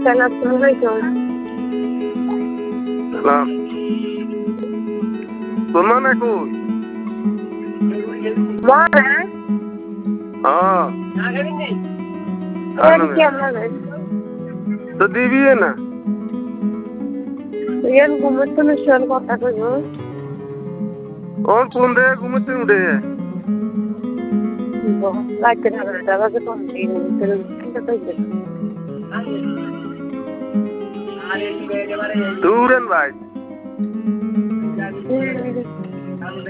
আসসালামু আলাইকুম। সালাম। তোর মানে কই? মনে হ্যাঁ এর কেমন তো দিবি না এর ঘুমোতে নিশ্চয় কথা কইব ওর ফোন দিয়ে ঘুমোতে উঠে রাইতে না বাজে কোন দিন চিন্তা কইবে দূরেন ভাই